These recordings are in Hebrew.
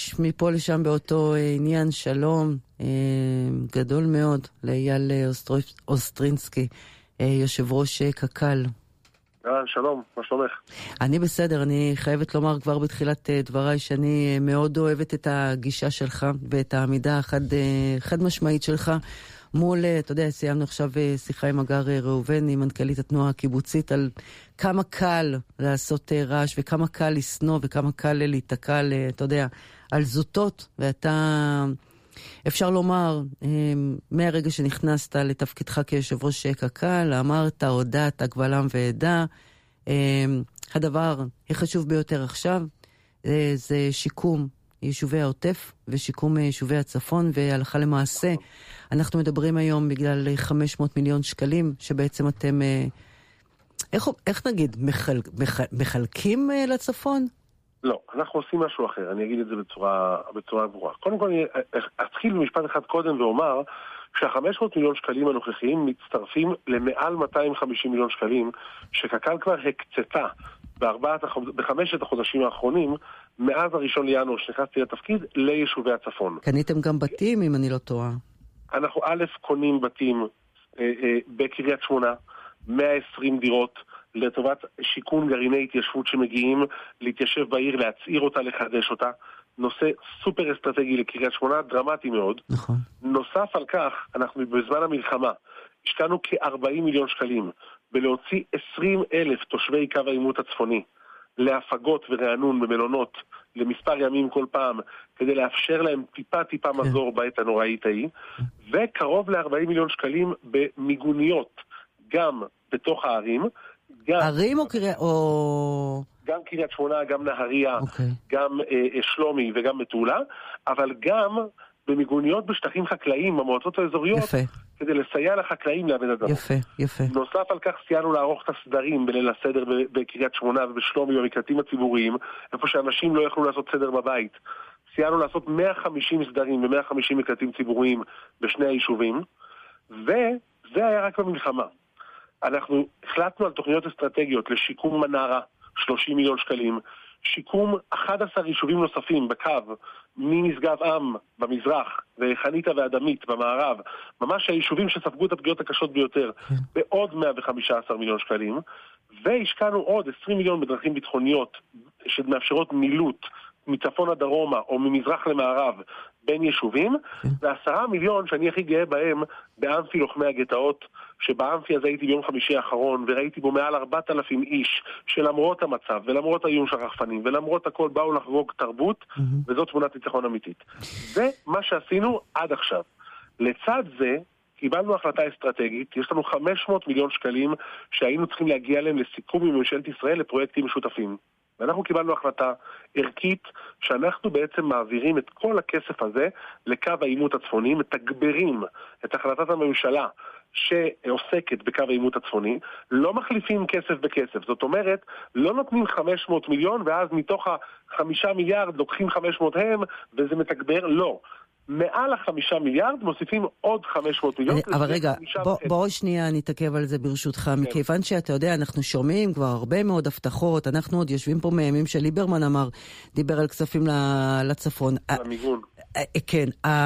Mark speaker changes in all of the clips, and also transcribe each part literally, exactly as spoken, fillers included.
Speaker 1: מפה לשם באותו עניין. שלום גדול מאוד לאייל אוסטרינסקי, יושב ראש קק"ל.
Speaker 2: שלום, מה שלומך?
Speaker 1: אני בסדר, אני חייבת לומר כבר בתחילת דבריי שאני מאוד אוהבת את הגישה שלך ואת העמידה החד, חד משמעית שלך מול, אתה יודע, סיימנו עכשיו שיחה עם אגר ראובן, עם מנכ"לית התנועה הקיבוצית, על כמה קל לעשות רעש וכמה קל לסנוע וכמה קל להתקע, אתה יודע, על זוטות, ואתה, אפשר לומר, מהרגע שנכנסת לתפקידך כיושב ראש קק"ל, אמרת, הודעת, גבלם ועדה, הדבר החשוב ביותר עכשיו, זה שיקום יישובי העוטף ושיקום יישובי הצפון, והלכה למעשה, אנחנו מדברים היום בגלל חמש מאות מיליון שקלים, שבעצם אתם, איך, איך נגיד, מחל, מחל, מחלקים לצפון?
Speaker 2: לא, אנחנו עושים משהו אחר, אני אגיד את זה בצורה, בצורה ברורה. קודם כל, אני אתחיל במשפט אחד קודם ואומר, שה-חמש מאות מיליון שקלים הנוכחיים מצטרפים למעל מאתיים וחמישים מיליון שקלים, שקק"ל כבר הקצתה בארבעת, בחמשת החודשים האחרונים, מאז הראשון לינואר שנכנסתי לתפקיד, ליישובי הצפון.
Speaker 1: קניתם גם בתים, אם אני לא טועה.
Speaker 2: אנחנו א' קונים בתים אה, אה, בקריית שמונה, מאה ועשרים דירות, לטובת שיקון גרעיני התיישבות שמגיעים להתיישב בעיר, להצעיר אותה, לחדש אותה. נושא סופר אסטרטגי לקריית שמונה, דרמטי מאוד.
Speaker 1: נכון.
Speaker 2: נוסף על כך, אנחנו בזמן המלחמה השקענו כ-ארבעים מיליון שקלים בלהוציא עשרים אלף תושבי קו העימות הצפוני להפגות ורענון במלונות למספר ימים כל פעם, כדי לאפשר להם טיפה טיפה מזור בעת הנוראית ההיא, וקרוב ל-ארבעים מיליון שקלים במיגוניות, גם בתוך הערים, גם...
Speaker 1: ערים או קריית... או...
Speaker 2: גם קריית שמונה, גם נהריה,
Speaker 1: okay.
Speaker 2: גם אה, שלומי וגם מטולה, אבל גם במיגוניות בשטחים חקלאיים, במועצות האזוריות,
Speaker 1: יפה.
Speaker 2: כדי לסייע לחקלאים לעבד אדמה.
Speaker 1: יפה, יפה.
Speaker 2: נוסף על כך סייענו לערוך את הסדרים בליל הסדר בקריית שמונה ובשלומי במקלטים הציבוריים, איפה שאנשים לא יכלו לעשות סדר בבית. סייענו לעשות מאה וחמישים סדרים ו-מאה וחמישים מקלטים ציבוריים בשני היישובים, וזה היה רק במלחמה. אנחנו החלטנו על תוכניות אסטרטגיות לשיקום מנרה, שלושים מיליון שקלים, שיקום אחד עשר יישובים נוספים בקו, ממשגב עם במזרח וחניתה ואדמית במערב, ממש היישובים שספגו את הפגיעות הקשות ביותר, בעוד מאה וחמישה עשר מיליון שקלים, והשקענו עוד עשרים מיליון בדרכים ביטחוניות שמאפשרות מילוט מצפון עד דרומה או ממזרח למערב בין יישובים, ועשרה מיליון שאני הכי גאה בהם באמפי לוחמי הגטאות, שבאמפי הזה הייתי ביום חמישי האחרון וראיתי בו מעל ארבעת אלפים איש שלמרות המצב ולמרות האיום של הרחפנים ולמרות הכל באו לחגוג תרבות, וזאת תמונת ניצחון אמיתית. זה מה שעשינו עד עכשיו. לצד זה קיבלנו החלטה אסטרטגית, יש לנו חמש מאות מיליון שקלים שהיינו צריכים להגיע אליהם לסיכום עם ממשלת ישראל לפרויקטים משותפים. ואנחנו קיבלנו החלטה ערכית שאנחנו בעצם מעבירים את כל הכסף הזה לקו העימות הצפוני, מתגברים את החלטת הממשלה שעוסקת בקו העימות הצפוני, לא מחליפים כסף בכסף. זאת אומרת, לא נותנים חמש מאות מיליון ואז מתוך החמישה מיליארד לוקחים חמש מאות הם וזה מתגבר, לא. מעל החמישה מיליארד מוסיפים עוד חמש מאות מיליון.
Speaker 1: אבל רגע, בוא, בוא שנייה נתעכב על זה ברשותך, כן. מכיוון שאתה יודע, אנחנו שומעים כבר הרבה מאוד הבטחות, אנחנו עוד יושבים פה מימים שליברמן אמר, דיבר על כספים לצפון.
Speaker 2: למיגון.
Speaker 1: כן.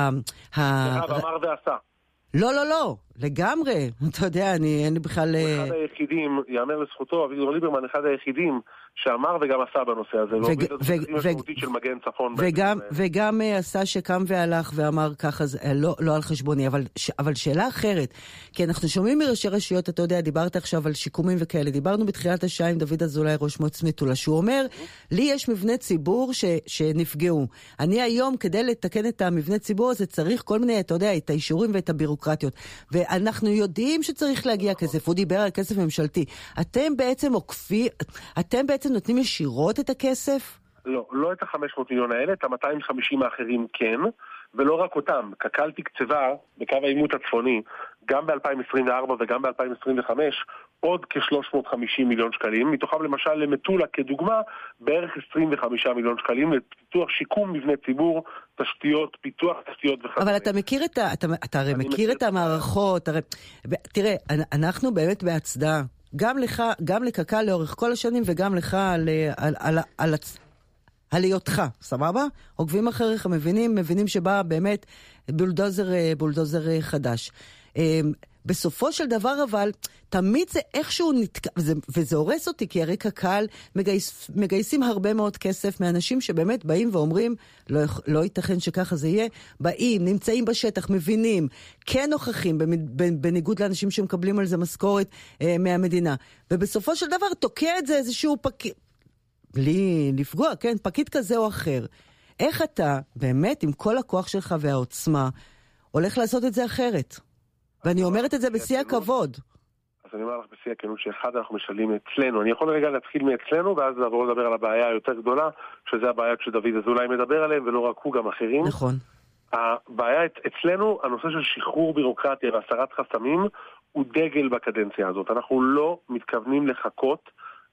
Speaker 2: אמר ועשה.
Speaker 1: לא, לא, לא, לגמרי. אתה יודע, אני, אין לי בכלל...
Speaker 2: אחד היחידים, יאמר לזכותו, אביגדור ליברמן, אחד היחידים שאמר וגם עשה בנושא הזה, והוביל את התקציב משמעותית של מגן צפון.
Speaker 1: וגם, וגם עשה שקם והלך ואמר ככה, לא, לא על חשבוני, אבל, אבל שאלה אחרת, כי אנחנו שומעים מראשי רשויות, אתה יודע, דיברת עכשיו על שיקומים וכאלה, דיברנו בתחילת השעה עם דוד אזולאי, ראש מועצת מטולה, שהוא אומר, לי יש מבנה ציבור ש, שנפגעו. אני היום, כדי לתקן את המבנה ציבור הזה, צריך כל מיני, אתה יודע, את האישורים ואת הבירוקרטיות. ואנחנו יודעים שצריך להגיע כסף, הוא דיבר על כסף ממשלתי. אתם בעצם עוקפים, אתם בעצם נותנים ישירות את הכסף?
Speaker 2: לא, לא את ה-חמש מאות מיליון האלה, את ה-מאתיים וחמישים האחרים כן, ולא רק אותם. קק"ל תקצבה בקו העימות הצפוני, גם ב-אלפיים עשרים וארבע וגם ב-אלפיים עשרים וחמש, עוד כ-שלוש מאות וחמישים מיליון שקלים, מתוכם למשל למטולה כדוגמה, בערך עשרים וחמישה מיליון שקלים, לפיתוח שיקום מבנה ציבור, תשתיות, פיתוח תשתיות וכדומה. אבל
Speaker 1: אתה מכיר את ה... אתה, אתה הרי מכיר את המערכות, הרי... תראה, אנחנו באמת בהצדעה, גם לך, גם לקק"ל לאורך כל השנים, וגם לך על, על, על, על, על היותך, סבבה? עוקבים אחריך, מבינים, מבינים שבא באמת בולדוזר, בולדוזר חדש. בסופו של דבר אבל, תמיד זה איכשהו נתקע, וזה, וזה הורס אותי, כי הרי קק"ל מגייס, מגייסים הרבה מאוד כסף מאנשים שבאמת באים ואומרים, לא, לא ייתכן שככה זה יהיה, באים, נמצאים בשטח, מבינים, כן נוכחים, בניגוד לאנשים שמקבלים על זה משכורת אה, מהמדינה. ובסופו של דבר תוקע את זה איזשהו פקיד, בלי לפגוע, כן, פקיד כזה או אחר. איך אתה, באמת, עם כל הכוח שלך והעוצמה, הולך לעשות את זה אחרת? ואני אומרת את זה בשיא הכבוד.
Speaker 2: אז אני אומר לך בשיא הכנות שאחד אנחנו משלים אצלנו. אני יכול רגע להתחיל מאצלנו, ואז נעבור לדבר על הבעיה היותר גדולה, שזה הבעיה שדוד אזולאי מדבר עליהם, ולא רק הוא, גם אחרים.
Speaker 1: נכון.
Speaker 2: הבעיה אצלנו, הנושא של שחרור בירוקרטיה והסרת חסמים, הוא דגל בקדנציה הזאת. אנחנו לא מתכוונים לחכות.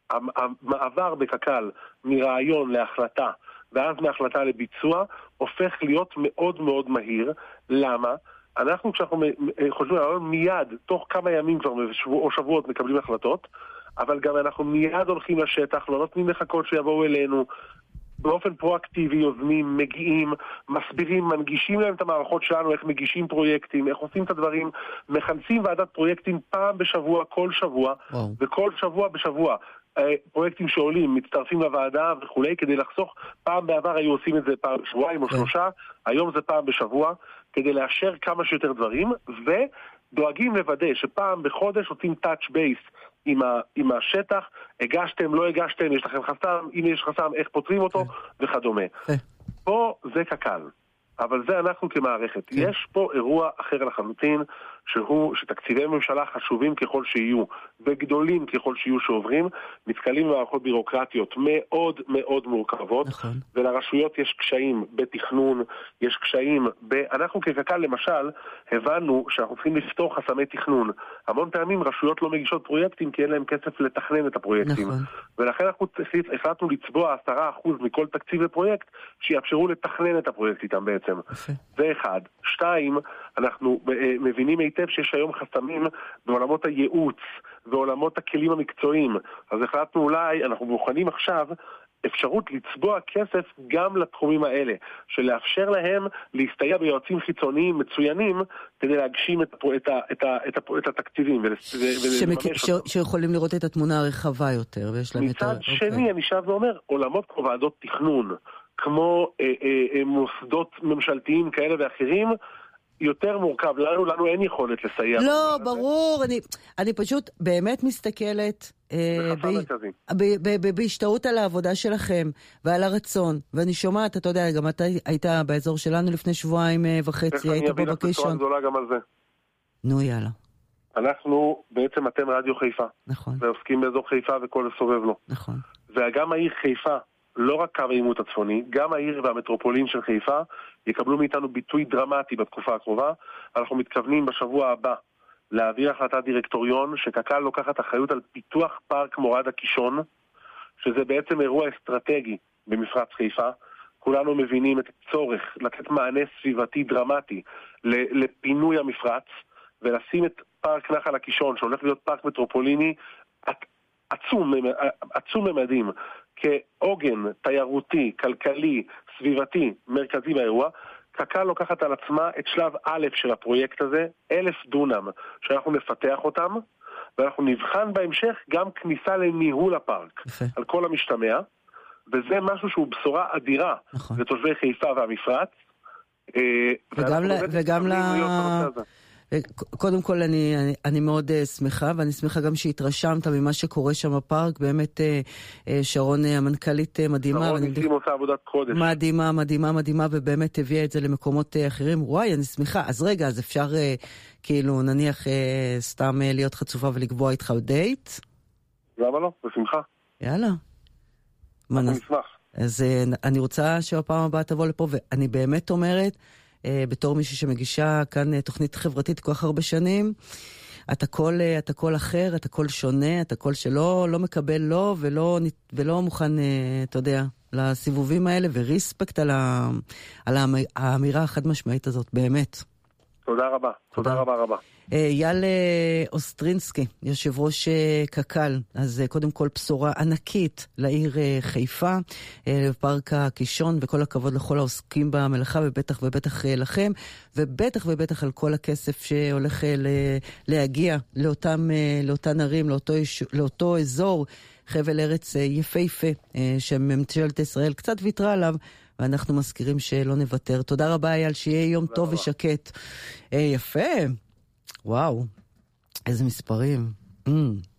Speaker 2: המעבר בקק"ל מרעיון להחלטה, ואז מהחלטה לביצוע, הופך להיות מאוד מאוד מהיר. למה? אנחנו כשאנחנו חושבים מיד, תוך כמה ימים כבר או שבועות מקבלים החלטות, אבל גם אנחנו מיד הולכים לשטח, לא נותנים לחכות שיבואו אלינו, באופן פרואקטיבי יוזמים, מגיעים, מסבירים, מנגישים להם את המערכות שלנו, איך מגישים פרויקטים, איך עושים את הדברים, מכנסים ועדת פרויקטים פעם בשבוע, כל שבוע, וואו. וכל שבוע בשבוע. פרויקטים שעולים, מצטרפים לוועדה וכולי, כדי לחסוך, פעם בעבר היו עושים את זה פעם בשבועיים או שלושה, היום זה פעם בשבוע, כדי לאשר כמה שיותר דברים, ודואגים לוודא שפעם בחודש עושים touch base עם, ה, עם השטח, הגשתם, לא הגשתם, יש לכם חסם, אם יש חסם, איך פותרים אותו, וכדומה. פה זה קק"ל. אבל זה אנחנו כמערכת. כן. יש פה אירוע אחר לחלוטין, שהוא, שתקציבי ממשלה חשובים ככל שיהיו, וגדולים ככל שיהיו שעוברים, מתקלים במערכות בירוקרטיות מאוד מאוד מורכבות, נכון. ולרשויות יש קשיים בתכנון, יש קשיים, ב... אנחנו כקק"ל למשל, הבנו שאנחנו צריכים לפתור חסמי תכנון. המון פעמים רשויות לא מגישות פרויקטים, כי אין להם כסף לתכנן את הפרויקטים. נכון. ולכן אנחנו החלטנו לצבוע עשרה אחוז מכל תקציב לפרויקט, שיאפשרו לתכנן את הפרויקט איתם בעצם. Okay. זה אחד. שתיים, אנחנו מבינים היטב שיש היום חסמים בעולמות הייעוץ ועולמות הכלים המקצועיים. אז החלטנו אולי, אנחנו מוכנים עכשיו אפשרות לצבוע כסף גם לתחומים האלה, שלאפשר להם להסתייע ביועצים חיצוניים מצוינים כדי להגשים את, את, את, את, את התקציבים ולממש אותם.
Speaker 1: שיכולים לראות את התמונה הרחבה יותר. ויש להם
Speaker 2: מצד יותר... שני, okay. אני שב ואומר, עולמות כמו ועדות תכנון, כמו אה, אה, מוסדות ממשלתיים כאלה ואחרים, יותר מורכב. לנו, לנו אין יכולת לסייע.
Speaker 1: לא, ברור. אני, אני פשוט באמת מסתכלת בהשתאות על העבודה שלכם ועל הרצון. ואני שומעת, אתה יודע, גם אתה היית באזור שלנו לפני שבועיים וחצי, היית פה בקישון. אני אביא לך בצורה גדולה גם על זה. נו, יאללה.
Speaker 2: אנחנו, בעצם אתם רדיו חיפה.
Speaker 1: נכון.
Speaker 2: ועוסקים באזור חיפה וכל הסובב לו.
Speaker 1: נכון.
Speaker 2: וגם העיר חיפה, לא רק קו העימות הצפוני, גם העיר והמטרופולין של חיפה יקבלו מאיתנו ביטוי דרמטי בתקופה הקרובה. אנחנו מתכוונים בשבוע הבא להעביר החלטת דירקטוריון שקק"ל לוקחת אחריות על פיתוח פארק מורד הקישון, שזה בעצם אירוע אסטרטגי במפרץ חיפה. כולנו מבינים את הצורך לתת מענה סביבתי דרמטי לפינוי המפרץ, ולשים את פארק נחל הקישון, שהולך להיות פארק מטרופוליני עצום, עצום ממדים, כעוגן תיירותי, כלכלי, סביבתי, מרכזי באירוע. קק"ל לוקחת על עצמה את שלב א' של הפרויקט הזה, אלף דונם, שאנחנו נפתח אותם, ואנחנו נבחן בהמשך גם כניסה לניהול הפארק, יפה. על כל המשתמע, וזה משהו שהוא בשורה אדירה, נכון. לתושבי חיפה והמפרץ.
Speaker 1: וגם, ל... וגם ל... קודם כל אני, אני, אני מאוד uh, שמחה, ואני שמחה גם שהתרשמת ממה שקורה שם בפארק. באמת uh, uh, שרון uh, המנכ"לית uh, מדהימה.
Speaker 2: שרון ניסים עושה עבודת קודש.
Speaker 1: מדהימה, מדהימה, מדהימה, ובאמת הביאה את זה למקומות uh, אחרים. וואי, אני שמחה. אז רגע, אז אפשר uh, כאילו נניח uh, סתם uh, להיות חצופה ולקבוע איתך דייט?
Speaker 2: למה לא? בשמחה.
Speaker 1: יאללה.
Speaker 2: אנחנו נשמח.
Speaker 1: אז uh, אני רוצה שבפעם הבאה תבוא לפה, ואני באמת אומרת, בתור מישהי שמגישה כאן תוכנית חברתית כל כך הרבה שנים, אתה קול, אתה קול אחר, אתה קול שונה, אתה קול שלא לא מקבל לא ולא, ולא מוכן, אתה יודע, לסיבובים האלה, וריספקט על, ה, על האמירה החד משמעית הזאת, באמת.
Speaker 2: תודה רבה, תודה רבה רבה.
Speaker 1: אייל אוסטרינסקי, יושב ראש קק"ל, אז קודם כל בשורה ענקית לעיר חיפה, פארק הקישון, וכל הכבוד לכל העוסקים במלאכה, ובטח ובטח לכם, ובטח ובטח על כל הכסף שהולך להגיע לאותם, לאותן ערים, לאותו, לאותו אזור, חבל ארץ יפהפה, שממשלת ישראל קצת ויתרה עליו, ואנחנו מזכירים שלא נוותר. תודה רבה אייל, שיהיה יום טוב רבה. ושקט. יפה. וואו, איזה מספרים. Mm.